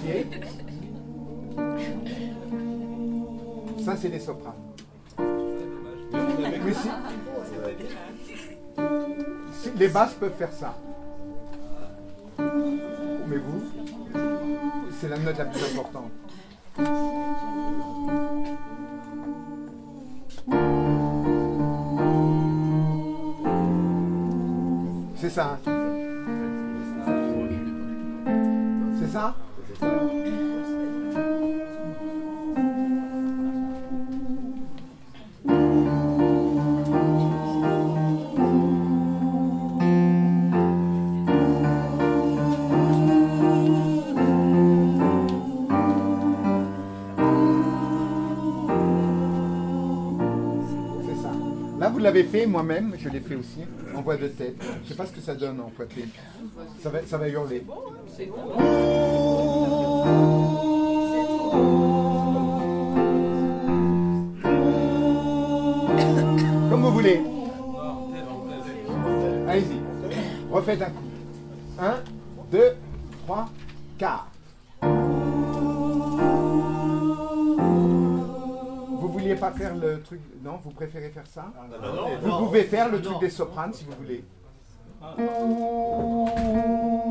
pied. Ça, c'est les sopranes. Mais les basses peuvent faire ça. Mais vous, c'est la note la plus importante. C'est ça. C'est ça? Vous l'avez fait, moi-même, je l'ai fait aussi, en voix de tête. Je ne sais pas ce que ça donne en voix de tête. Ça va hurler. C'est bon. Comme vous voulez. Allez-y. Refaites un coup. 1, 2, 3, 4. Vous vouliez pas faire le truc... Non, vous préférez faire ça? Vous pouvez faire le truc des sopranes si vous voulez.